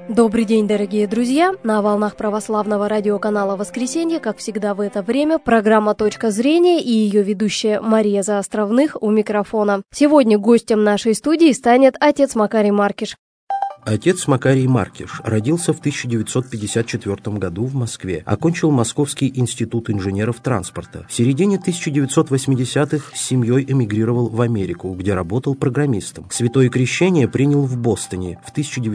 Добрый день, дорогие друзья! На волнах православного радиоканала «Воскресенье», как всегда в это время, программа «Точка зрения» и ее ведущая Мария Заостровных у микрофона. Сегодня гостем нашей студии станет отец Макарий Маркиш. Отец Макарий Маркиш родился в 1954 году в Москве. Окончил Московский институт инженеров транспорта. В середине 1980-х с семьей эмигрировал в Америку, где работал программистом. Святое крещение принял в Бостоне в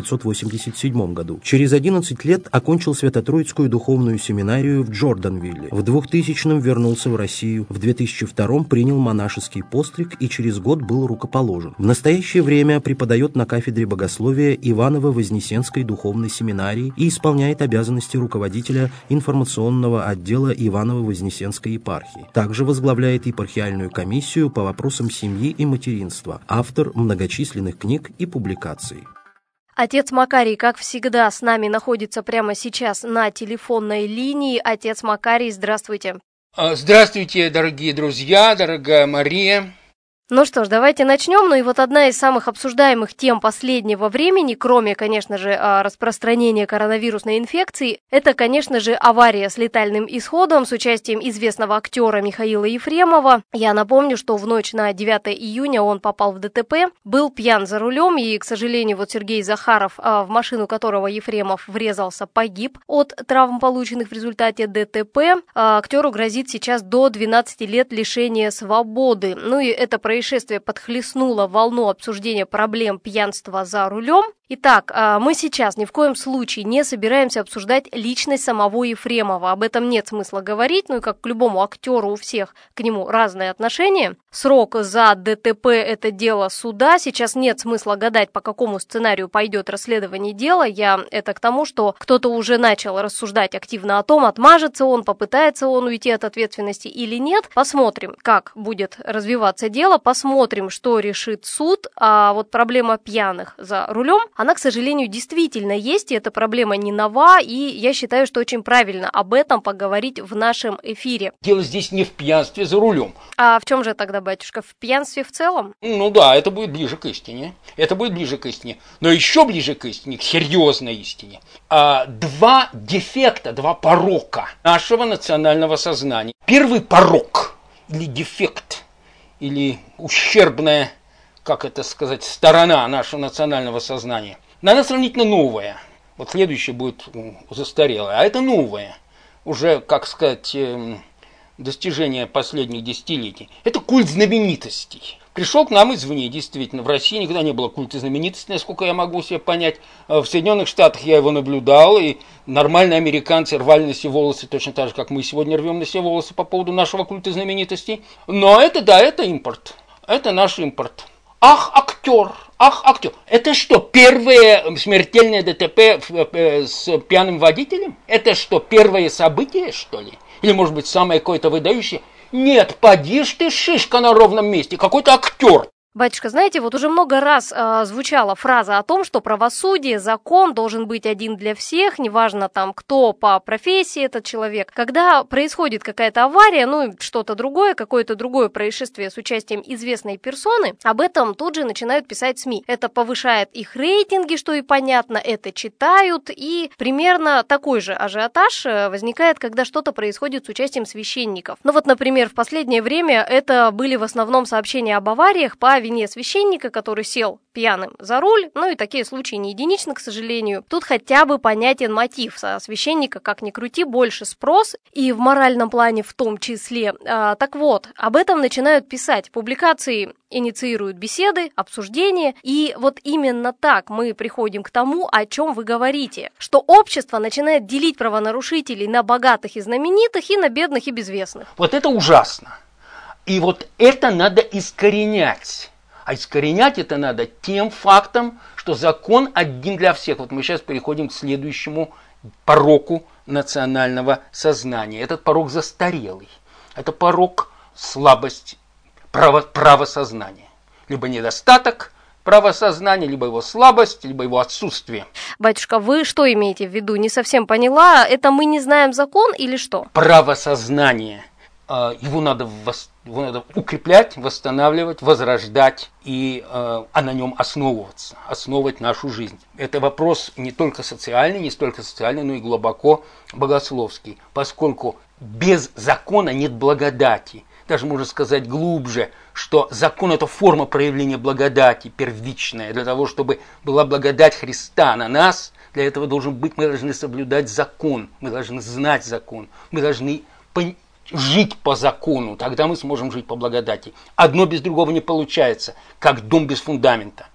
1987 году. Через 11 лет окончил Свято-Троицкую духовную семинарию в Джорданвилле. В 2000-м вернулся в Россию. В 2002-м принял монашеский постриг и через год был рукоположен. В настоящее время преподает на кафедре богословия Иваново-Вознесенской духовной семинарии и исполняет обязанности руководителя информационного отдела Иваново-Вознесенской епархии. Также возглавляет епархиальную комиссию по вопросам семьи и материнства, автор многочисленных книг и публикаций. Отец Макарий, как всегда, с нами находится прямо сейчас на телефонной линии. Отец Макарий, здравствуйте. Здравствуйте, дорогие друзья, дорогая Мария. Ну что ж, давайте начнем. Ну и вот одна из самых обсуждаемых тем последнего времени, кроме, конечно же, распространения коронавирусной инфекции, это, конечно же, авария с летальным исходом с участием известного актера Михаила Ефремова. Я напомню, что в ночь на 9 июня он попал в ДТП, был пьян за рулем, и, к сожалению, вот Сергей Захаров, в машину которого Ефремов врезался, погиб от травм, полученных в результате ДТП. Актеру грозит сейчас до 12 лет лишения свободы. Ну и это происшествие подхлестнуло волну обсуждения проблем пьянства за рулем. Итак, мы сейчас ни в коем случае не собираемся обсуждать личность самого Ефремова. Об этом нет смысла говорить, ну и как к любому актеру у всех к нему разные отношения. Срок за ДТП – это дело суда. Сейчас нет смысла гадать, по какому сценарию пойдет расследование дела. Это к тому, что кто-то уже начал рассуждать активно о том, отмажется он, попытается он уйти от ответственности или нет. Посмотрим, как будет развиваться дело, посмотрим, что решит суд. А вот проблема пьяных за рулем, она, к сожалению, действительно есть, и эта проблема не нова, и я считаю, что очень правильно об этом поговорить в нашем эфире. Дело здесь не в пьянстве за рулем. А в чем же тогда, батюшка, в пьянстве в целом? Ну да, это будет ближе к истине. Но еще ближе к истине, к серьезной истине. Два дефекта, два порока нашего национального сознания. Первый порок, или дефект, или ущербная, сторона нашего национального сознания. Она сравнительно новая. Вот следующее будет застарелое. А это новое. Уже, достижение последних десятилетий. Это культ знаменитостей. Пришел к нам извне, действительно. В России никогда не было культа знаменитостей, насколько я могу себе понять. В Соединенных Штатах я его наблюдал, и нормальные американцы рвали на себе волосы, точно так же, как мы сегодня рвем на себе волосы по поводу нашего культа знаменитостей. Но это импорт. Это наш импорт. Ах, актер. Это что, первое смертельное ДТП с пьяным водителем? Это что, первое событие, что ли? Или, может быть, самое какое-то выдающее? Нет, поди ж ты, шишка на ровном месте, какой-то актер. Батюшка, знаете, вот уже много раз звучала фраза о том, что правосудие, закон должен быть один для всех, неважно там, кто по профессии этот человек. Когда происходит какая-то авария, что-то другое, какое-то другое происшествие с участием известной персоны, об этом тут же начинают писать СМИ. Это повышает их рейтинги, что и понятно, это читают, и примерно такой же ажиотаж возникает, когда что-то происходит с участием священников. Например, в последнее время это были в основном сообщения об авариях по вине священника, который сел пьяным за руль, и такие случаи не единичны, к сожалению. Тут хотя бы понятен мотив. Со священника, как ни крути, больше спрос, и в моральном плане в том числе. Так вот, об этом начинают писать. Публикации инициируют беседы, обсуждения, и вот именно так мы приходим к тому, о чем вы говорите, что общество начинает делить правонарушителей на богатых и знаменитых, и на бедных и безвестных. Вот это ужасно. И вот это надо искоренять. А искоренять это надо тем фактом, что закон один для всех. Вот мы сейчас переходим к следующему пороку национального сознания. Этот порок застарелый. Это порок слабость правосознания. Либо недостаток правосознания, либо его слабость, либо его отсутствие. Батюшка, вы что имеете в виду? Не совсем поняла. Это мы не знаем закон или что? Правосознание. его надо укреплять, восстанавливать, возрождать и на нем основывать нашу жизнь. Это вопрос не только социальный, но и глубоко богословский, поскольку без закона нет благодати. Даже можно сказать глубже, что закон – это форма проявления благодати, первичная. Для того, чтобы была благодать Христа на нас, для этого мы должны соблюдать закон, мы должны знать закон, мы должны жить по закону, тогда мы сможем жить по благодати. Одно без другого не получается, как дом без фундамента.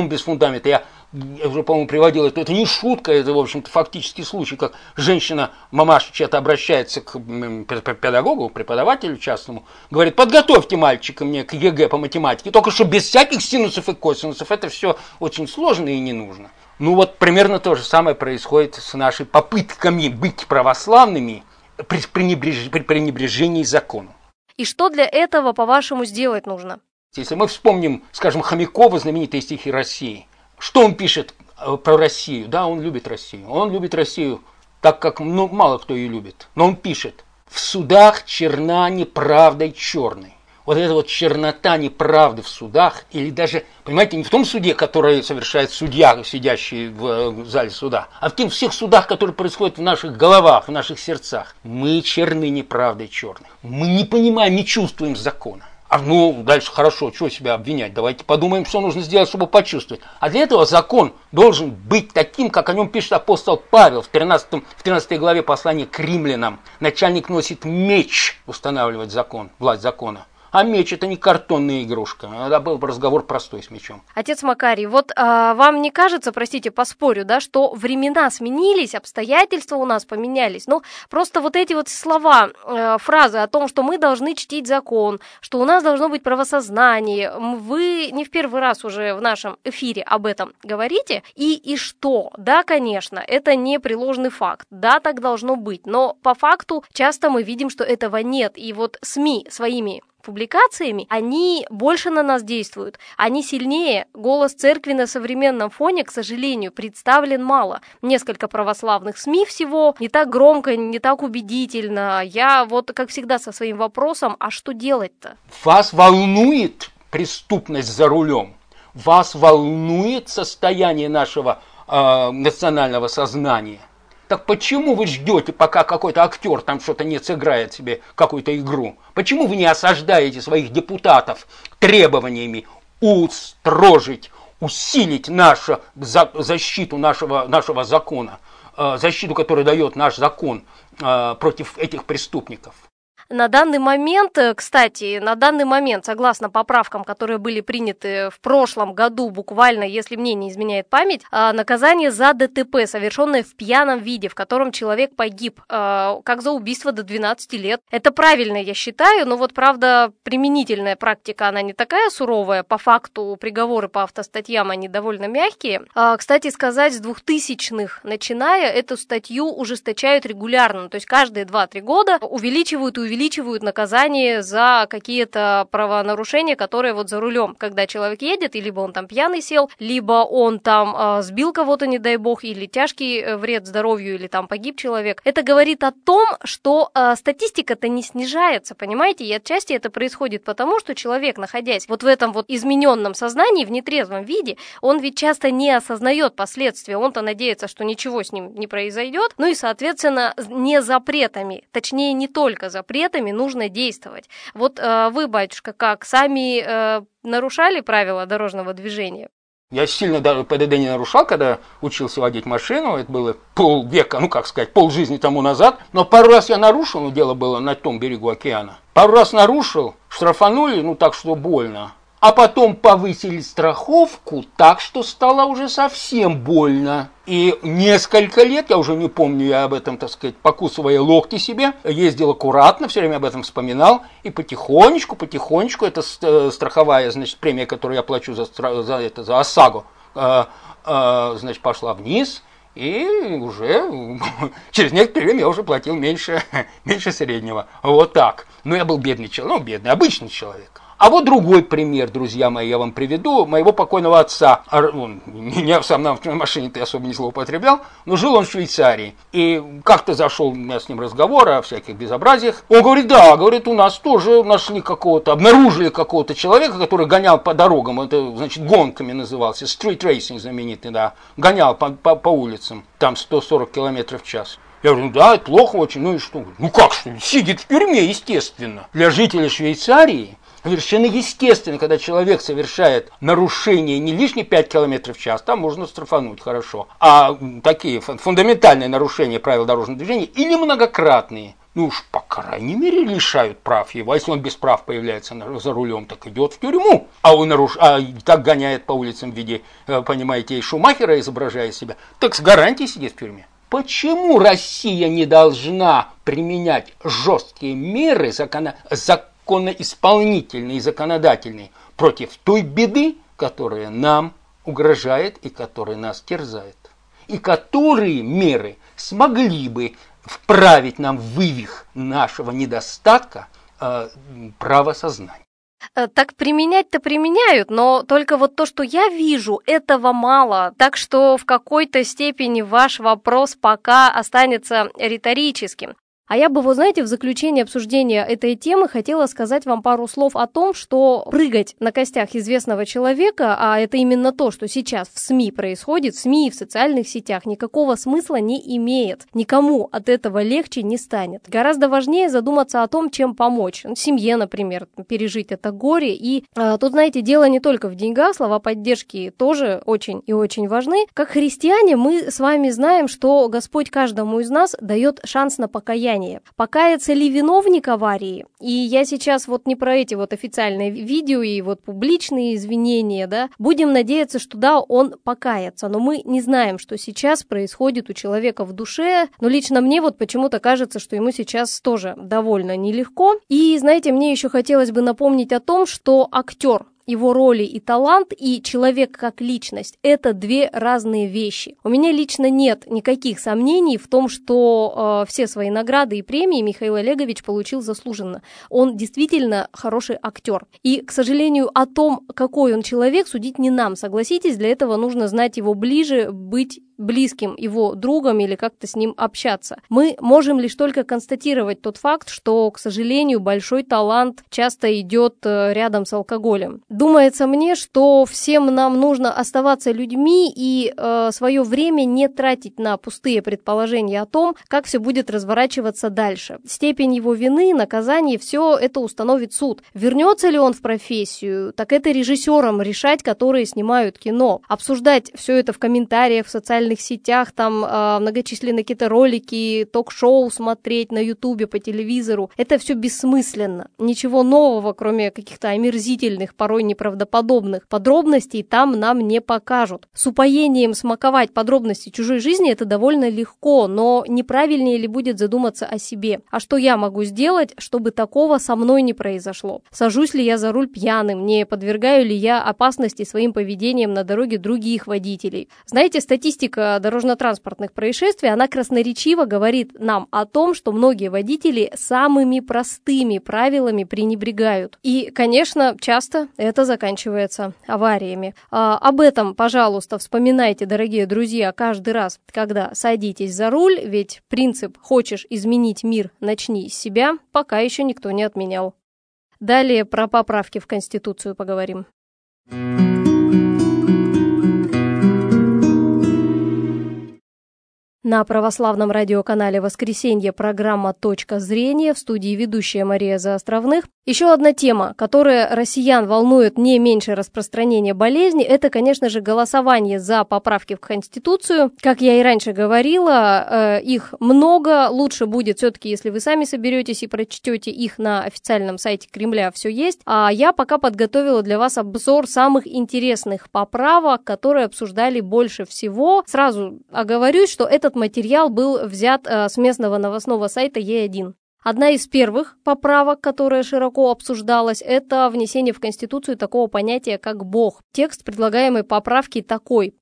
Я уже, по-моему, приводил это не шутка, это, в общем-то, фактический случай, как женщина, мамаша чья-то обращается к педагогу, преподавателю частному, говорит: подготовьте мальчика мне к ЕГЭ по математике, только что без всяких синусов и косинусов, это все очень сложно и не нужно. Ну вот примерно то же самое происходит с нашими попытками быть православными, при пренебрежении закону. И что для этого, по-вашему, сделать нужно? Если мы вспомним, скажем, Хомякова, знаменитые стихи России, что он пишет про Россию? Да, он любит Россию. Он любит Россию так, как мало кто ее любит. Но он пишет: в судах черна неправдой черной. Вот эта вот чернота неправды в судах, или даже, понимаете, не в том суде, который совершает судья, сидящий в зале суда, а в тех всех судах, которые происходят в наших головах, в наших сердцах. Мы черны неправдой черной. Мы не понимаем, не чувствуем закона. Дальше хорошо, чего себя обвинять? Давайте подумаем, что нужно сделать, чтобы почувствовать. А для этого закон должен быть таким, как о нем пишет апостол Павел в 13 главе послания к римлянам. Начальник носит меч устанавливать закон, власть закона. А меч – это не картонная игрушка. Это был разговор простой с мечом. Отец Макарий, вот вам не кажется, простите, поспорю, да, что времена сменились, обстоятельства у нас поменялись? Просто вот эти вот слова, фразы о том, что мы должны чтить закон, что у нас должно быть правосознание, вы не в первый раз уже в нашем эфире об этом говорите. И что? Да, конечно, это непреложный факт. Да, так должно быть. Но по факту часто мы видим, что этого нет. И вот СМИ своими публикациями, они больше на нас действуют, они сильнее. Голос церкви на современном фоне, к сожалению, представлен мало. Несколько православных СМИ всего, не так громко, не так убедительно. Я вот, как всегда, со своим вопросом: а что делать-то? Вас волнует преступность за рулем? Вас волнует состояние нашего национального сознания? Так почему вы ждете, пока какой-то актер там что-то не сыграет себе какую-то игру? Почему вы не осаждаете своих депутатов требованиями устрожить, усилить защиту нашего закона, защиту, которую дает наш закон против этих преступников? На данный момент, согласно поправкам, которые были приняты в прошлом году, буквально, если мне не изменяет память, наказание за ДТП, совершенное в пьяном виде, в котором человек погиб, как за убийство до 12 лет. Это правильно, я считаю, но вот, правда, применительная практика, она не такая суровая. По факту приговоры по автостатьям, они довольно мягкие. Кстати сказать, с 2000-х начиная, эту статью ужесточают регулярно, то есть каждые 2-3 года увеличивают наказание за какие-то правонарушения, которые вот за рулем, когда человек едет, и либо он там пьяный сел, либо он там сбил кого-то, не дай бог, или тяжкий вред здоровью, или там погиб человек. Это говорит о том, что статистика-то не снижается, понимаете, и отчасти это происходит потому, что человек, находясь вот в этом вот измененном сознании, в нетрезвом виде, он ведь часто не осознает последствия, он-то надеется, что ничего с ним не произойдет, и, соответственно, не запретами, точнее, не только запретами нужно действовать. Вот вы, батюшка, как, сами нарушали правила дорожного движения? Я сильно даже ПДД не нарушал, когда учился водить машину. Это было полвека, полжизни тому назад. Но пару раз я нарушил, дело было на том берегу океана. Пару раз нарушил, штрафанули, так что больно. А потом повысили страховку так, что стало уже совсем больно. И несколько лет, я уже не помню, я об этом, покусывая локти себе, ездил аккуратно, все время об этом вспоминал. И потихонечку, это страховая, премия, которую я плачу за ОСАГО, пошла вниз. И уже через некоторое время я уже платил меньше среднего. Вот так. Но я был бедный человек, бедный, обычный человек. А вот другой пример, друзья мои, я вам приведу. Моего покойного отца, он меня сам на машине-то особо не злоупотреблял, но жил он в Швейцарии. И как-то зашел у меня с ним разговор о всяких безобразиях. Он говорит, да, говорит, у нас тоже обнаружили какого-то человека, который гонял по дорогам, это, значит, гонками назывался, стрит-рейсинг знаменитый, да, гонял по улицам, там 140 км в час. Я говорю, ну да, это плохо очень, ну и что? Ну как что, сидит в тюрьме, естественно. Для жителей Швейцарии совершенно естественно, когда человек совершает нарушение не лишние 5 км в час, там можно штрафануть хорошо, а такие фундаментальные нарушения правил дорожного движения или многократные, ну уж по крайней мере лишают прав его. А если он без прав появляется за рулем, так идет в тюрьму. А так гоняет по улицам в виде, понимаете, Шумахера, изображая себя, так с гарантией сидит в тюрьме. Почему Россия не должна применять жесткие меры законоисполнительные и законодательные против той беды, которая нам угрожает и которая нас терзает? И которые меры смогли бы вправить нам в вывих нашего недостатка правосознания? Так применять-то применяют, но только вот то, что я вижу, этого мало. Так что в какой-то степени ваш вопрос пока останется риторическим. А я бы, вы знаете, в заключение обсуждения этой темы хотела сказать вам пару слов о том, что прыгать на костях известного человека, а это именно то, что сейчас в СМИ происходит, в СМИ и в социальных сетях, никакого смысла не имеет. Никому от этого легче не станет. Гораздо важнее задуматься о том, чем помочь. Семье, например, пережить это горе. И тут, знаете, дело не только в деньгах, слова поддержки тоже очень и очень важны. Как христиане мы с вами знаем, что Господь каждому из нас дает шанс на покаяние. Покаяться ли виновник аварии? И я сейчас вот не про эти вот официальные видео и вот публичные извинения, да, будем надеяться, что да, он покается, но мы не знаем, что сейчас происходит у человека в душе, но лично мне вот почему-то кажется, что ему сейчас тоже довольно нелегко. И, знаете, мне еще хотелось бы напомнить о том, что актер, его роли и талант, и человек как личность – это две разные вещи. У меня лично нет никаких сомнений в том, что все свои награды и премии Михаил Олегович получил заслуженно. Он действительно хороший актер. И, к сожалению, о том, какой он человек, судить не нам. Согласитесь, для этого нужно знать его ближе, быть близким его другом или как-то с ним общаться. Мы можем лишь только констатировать тот факт, что, к сожалению, большой талант часто идет рядом с алкоголем. Думается мне, что всем нам нужно оставаться людьми и свое время не тратить на пустые предположения о том, как все будет разворачиваться дальше. Степень его вины, наказание, все это установит суд. Вернется ли он в профессию, так это режиссерам решать, которые снимают кино. Обсуждать все это в комментариях, в социальных сетях, там многочисленные какие-то ролики, ток-шоу смотреть на ютубе, по телевизору. Это все бессмысленно. Ничего нового, кроме каких-то омерзительных, порой неправдоподобных подробностей там нам не покажут. С упоением смаковать подробности чужой жизни это довольно легко, но неправильнее ли будет задуматься о себе? А что я могу сделать, чтобы такого со мной не произошло? Сажусь ли я за руль пьяным? Не подвергаю ли я опасности своим поведением на дороге других водителей? Знаете, статистика дорожно-транспортных происшествий, она красноречиво говорит нам о том, что многие водители самыми простыми правилами пренебрегают. И, конечно, часто это заканчивается авариями. Об этом, пожалуйста, вспоминайте, дорогие друзья, каждый раз, когда садитесь за руль, ведь принцип «хочешь изменить мир, начни с себя» пока еще никто не отменял. Далее про поправки в Конституцию поговорим. На православном радиоканале «Воскресенье» программа «Точка зрения», в студии ведущая Мария Заостровных. Еще одна тема, которая россиян волнует не меньше распространения болезни, это, конечно же, голосование за поправки в Конституцию. Как я и раньше говорила, их много. Лучше будет все-таки, если вы сами соберетесь и прочтете их на официальном сайте Кремля, все есть. А я пока подготовила для вас обзор самых интересных поправок, которые обсуждали больше всего. Сразу оговорюсь, что этот материал был взят с местного новостного сайта Е1. Одна из первых поправок, которая широко обсуждалась, это внесение в Конституцию такого понятия, как Бог. Текст предлагаемой поправки такой.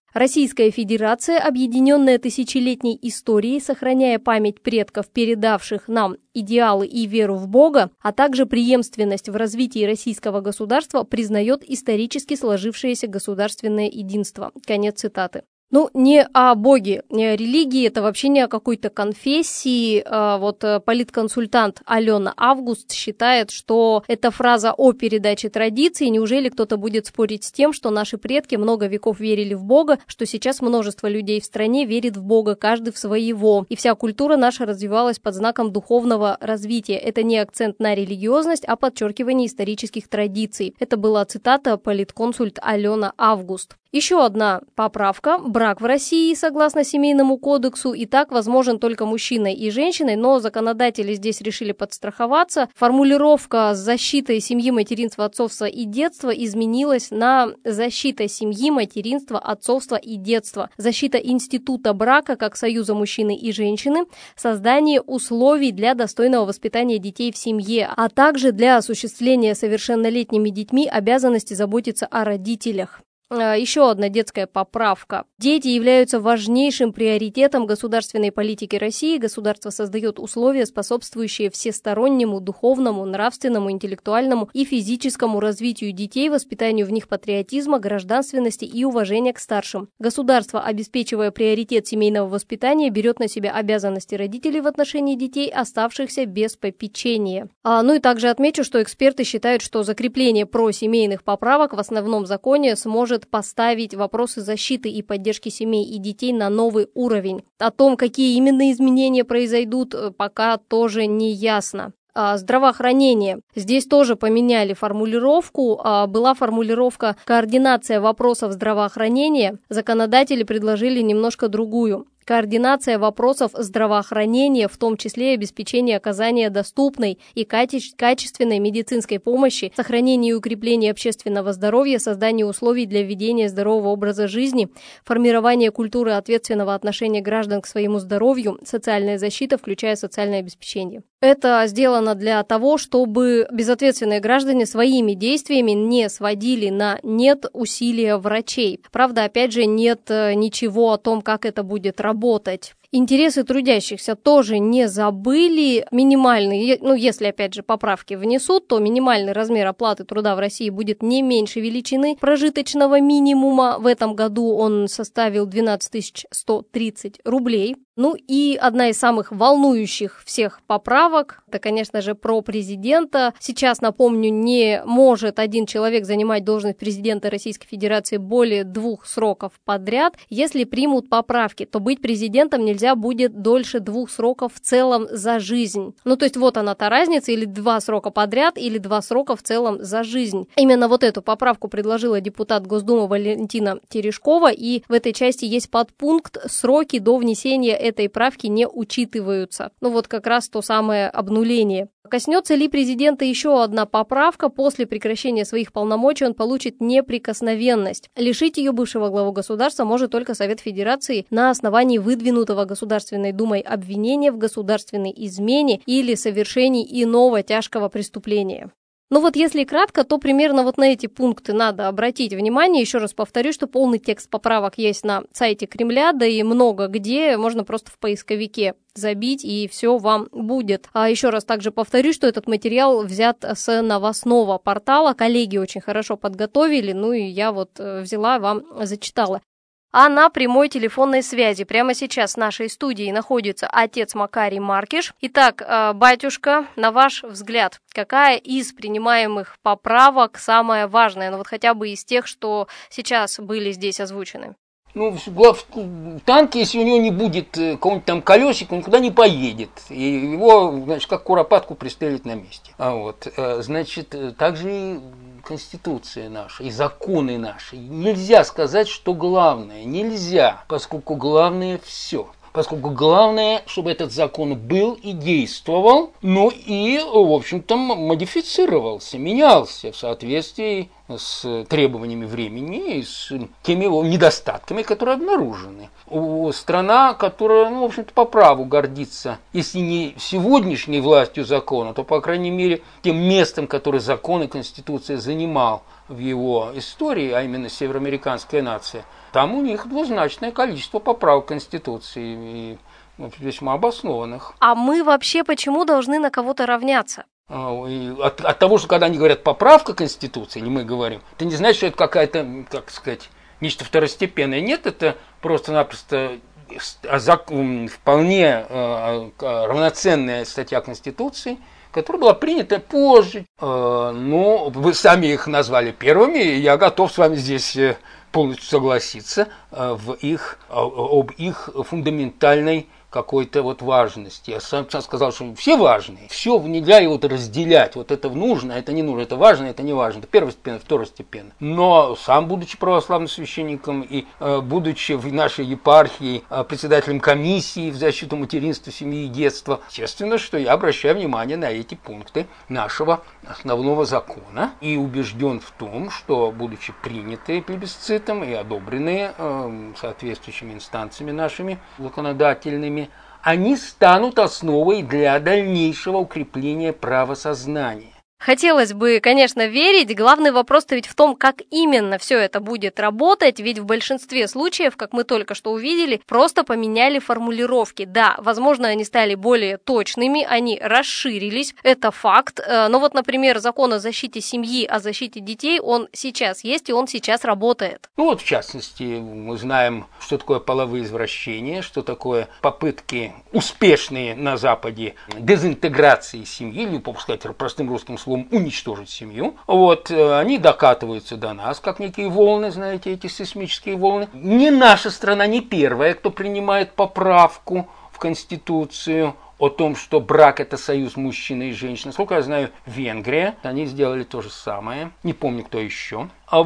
Российская Федерация, объединенная тысячелетней историей, сохраняя память предков, передавших нам идеалы и веру в Бога, а также преемственность в развитии российского государства, признает исторически сложившееся государственное единство. Конец цитаты. Ну, не о Боге, не о религии, это вообще не о какой-то конфессии. Вот политконсультант Алена Август считает, что эта фраза о передаче традиций. Неужели кто-то будет спорить с тем, что наши предки много веков верили в Бога, что сейчас множество людей в стране верит в Бога, каждый в своего. И вся культура наша развивалась под знаком духовного развития. Это не акцент на религиозность, а подчеркивание исторических традиций. Это была цитата политконсульт Алена Август. Еще одна поправка. Брак в России, согласно Семейному кодексу, и так возможен только мужчиной и женщиной, но законодатели здесь решили подстраховаться. Формулировка с защитой семьи, материнства, отцовства и детства изменилась на защита семьи, материнства, отцовства и детства, защита института брака как союза мужчины и женщины, создание условий для достойного воспитания детей в семье, а также для осуществления совершеннолетними детьми обязанности заботиться о родителях. Еще одна детская поправка. Дети являются важнейшим приоритетом государственной политики России. Государство создает условия, способствующие всестороннему, духовному, нравственному, интеллектуальному и физическому развитию детей, воспитанию в них патриотизма, гражданственности и уважения к старшим. Государство, обеспечивая приоритет семейного воспитания, берет на себя обязанности родителей в отношении детей, оставшихся без попечения. Ну и также отмечу, что эксперты считают, что закрепление просемейных поправок в основном законе сможет поставить вопросы защиты и поддержки семей и детей на новый уровень. О том, какие именно изменения произойдут, пока тоже не ясно. Здравоохранение. Здесь тоже поменяли формулировку. Была формулировка «координация вопросов здравоохранения». Законодатели предложили немножко другую. Координация вопросов здравоохранения, в том числе обеспечение оказания доступной и качественной медицинской помощи, сохранение и укрепление общественного здоровья, создание условий для ведения здорового образа жизни, формирование культуры ответственного отношения граждан к своему здоровью, социальная защита, включая социальное обеспечение. Это сделано для того, чтобы безответственные граждане своими действиями не сводили на нет усилия врачей. Правда, опять же, нет ничего о том, как это будет работать. Интересы трудящихся тоже не забыли. Минимальный, если опять же поправки внесут, то минимальный размер оплаты труда в России будет не меньше величины прожиточного минимума. В этом году он составил 12 130 рублей. Ну и одна из самых волнующих всех поправок, это, конечно же, про президента. Сейчас, напомню, не может один человек занимать должность президента Российской Федерации более 2 сроков подряд. Если примут поправки, то быть президентом нельзя будет дольше 2 сроков в целом за жизнь. Ну, то есть вот она та разница, или 2 срока подряд, или 2 срока в целом за жизнь. Именно вот эту поправку предложила депутат Госдумы Валентина Терешкова, и в этой части есть подпункт «Сроки до внесения этой правки не учитываются». Ну вот как раз то самое обнуление. Коснется ли президента еще одна поправка? После прекращения своих полномочий он получит неприкосновенность. Лишить ее бывшего главу государства может только Совет Федерации на основании выдвинутого Государственной Думой обвинения в государственной измене или совершении иного тяжкого преступления. Ну вот если кратко, то примерно вот на эти пункты надо обратить внимание. Еще раз повторю, что полный текст поправок есть на сайте Кремля, да и много где, можно просто в поисковике забить, и все вам будет. А еще раз также повторю, что этот материал взят с новостного портала. Коллеги очень хорошо подготовили, ну и я вот взяла, вам зачитала. А на прямой телефонной связи прямо сейчас в нашей студии находится отец Макарий Маркиш. Итак, батюшка, на ваш взгляд, какая из принимаемых поправок самая важная? Ну вот хотя бы из тех, что сейчас были здесь озвучены. Ну, в танке, если у него не будет какого-нибудь там колесика, он никуда не поедет. И его, значит, как куропатку пристрелят на месте. Значит, также и Конституция наша, и законы наши. Нельзя сказать, что главное. Нельзя, поскольку главное все. поскольку главное, чтобы этот закон был и действовал, ну и, в общем-то, модифицировался, менялся в соответствии с требованиями времени и с теми его недостатками, которые обнаружены. Страна, которая, в общем-то, по праву гордится, если не сегодняшней властью закона, то, по крайней мере, тем местом, которое закон и Конституция занимал в его истории, а именно североамериканская нация, там у них двузначное количество поправок Конституции, и весьма обоснованных. А мы вообще почему должны на кого-то равняться? От того, что когда они говорят «поправка Конституции», или мы говорим, это не значит, что это какая-то, как сказать, нечто второстепенное. Нет, это просто-напросто вполне равноценная статья Конституции, которая была принята позже. Но вы сами их назвали первыми, и я готов с вами здесь полностью согласиться об их фундаментальной какой-то важности. Я сам сказал, что все важные. Все нельзя его разделять. Вот это нужно, это не нужно, это важно, это не важно. Это первостепенно, второстепенно. Но сам, будучи православным священником и будучи в нашей епархии председателем комиссии в защиту материнства, семьи и детства, естественно, что я обращаю внимание на эти пункты нашего основного закона и убежден в том, что, будучи приняты плебисцитом и одобренные соответствующими инстанциями нашими законодательными, они станут основой для дальнейшего укрепления правосознания. Хотелось бы, конечно, верить, главный вопрос-то ведь в том, как именно все это будет работать, ведь в большинстве случаев, как мы только что увидели, просто поменяли формулировки. Да, возможно, они стали более точными, они расширились, это факт, но например, закон о защите семьи, о защите детей, он сейчас есть и он сейчас работает. В частности, мы знаем, что такое половые извращения, что такое попытки успешные на Западе дезинтеграции семьи, или, по сказать простым русским словом, уничтожить семью. Они докатываются до нас, как некие волны, знаете, эти сейсмические волны. Ни наша страна не первая, кто принимает поправку в Конституцию о том, что брак – это союз мужчины и женщины. Сколько я знаю, Венгрия, они сделали то же самое. Не помню, кто еще.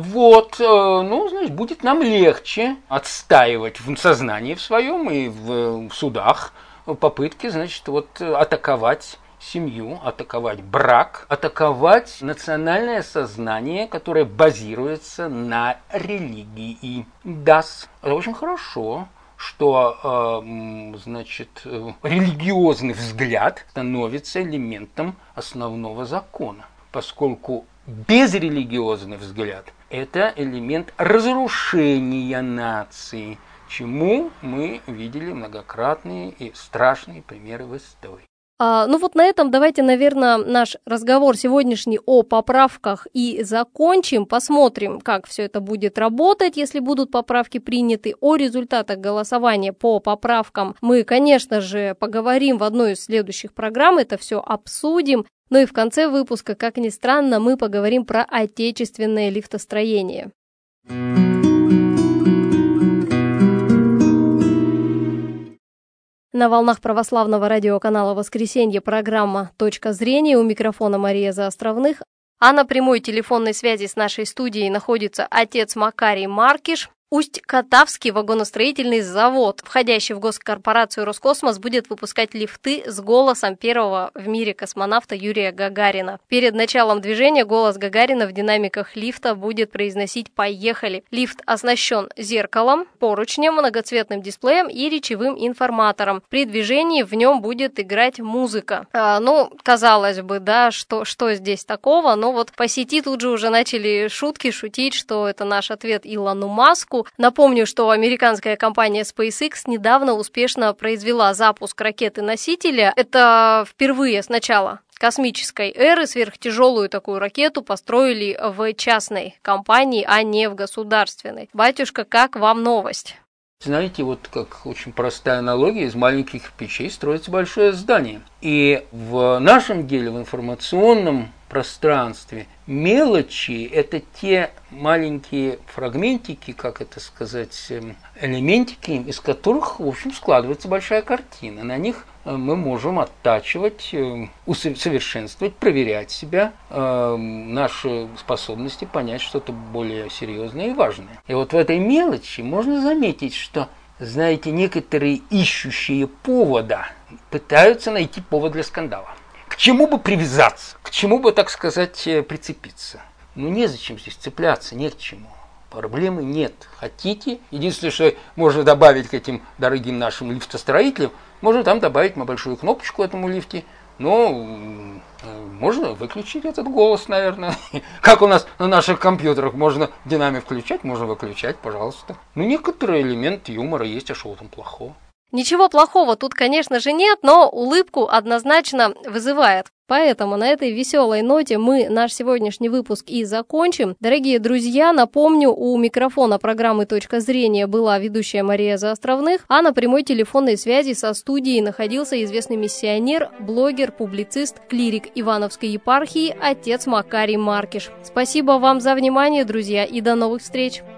Будет нам легче отстаивать в сознании в своем и в судах попытки, атаковать семью, атаковать брак, атаковать национальное сознание, которое базируется на религии. Это очень хорошо, что религиозный взгляд становится элементом основного закона, поскольку безрелигиозный взгляд – это элемент разрушения нации, чему мы видели многократные и страшные примеры в истории. На этом давайте, наверное, наш разговор сегодняшний о поправках и закончим. Посмотрим, как все это будет работать, если будут поправки приняты. О результатах голосования по поправкам мы, конечно же, поговорим в одной из следующих программ, это все обсудим. Ну и в конце выпуска, как ни странно, мы поговорим про отечественное лифтостроение. На волнах православного радиоканала «Воскресенье» программа «Точка зрения». У микрофона Мария Заостровных. А на прямой телефонной связи с нашей студией находится отец Макарий Маркиш. Усть-Катавский вагоностроительный завод, входящий в госкорпорацию «Роскосмос», будет выпускать лифты с голосом первого в мире космонавта Юрия Гагарина. Перед началом движения голос Гагарина в динамиках лифта будет произносить «Поехали». Лифт оснащен зеркалом, поручнем, многоцветным дисплеем и речевым информатором. При движении в нем будет играть музыка. Казалось бы, да, что здесь такого, но по сети тут же уже начали шутить, что это наш ответ Илону Маску. Напомню, что американская компания SpaceX недавно успешно произвела запуск ракеты-носителя. Это впервые с начала космической эры сверхтяжелую такую ракету построили в частной компании, а не в государственной. Батюшка, как вам новость? Знаете, как очень простая аналогия, из маленьких кирпичей строится большое здание. И в нашем деле, в информационном пространстве, мелочи – это те маленькие фрагментики, элементики, из которых, в общем, складывается большая картина. На них мы можем оттачивать, усовершенствовать, проверять себя, наши способности понять что-то более серьезное и важное. И в этой мелочи можно заметить, что Знаете, некоторые ищущие повода пытаются найти повод для скандала. К чему бы привязаться? К чему бы, так сказать, прицепиться? Ну, незачем здесь цепляться, не к чему. Проблемы нет. Хотите? Единственное, что можно добавить к этим дорогим нашим лифтостроителям, можно там добавить большую кнопочку этому лифте. Но можно выключить этот голос, наверное. Как у нас на наших компьютерах можно динамик включать, можно выключать, пожалуйста. Ну, некоторые элементы юмора есть, а что в этом плохого? Ничего плохого тут, конечно же, нет, но улыбку однозначно вызывает. Поэтому на этой веселой ноте мы наш сегодняшний выпуск и закончим. Дорогие друзья, напомню, у микрофона программы «Точка зрения» была ведущая Мария Заостровных, а на прямой телефонной связи со студией находился известный миссионер, блогер, публицист, клирик Ивановской епархии, отец Макарий Маркиш. Спасибо вам за внимание, друзья, и до новых встреч!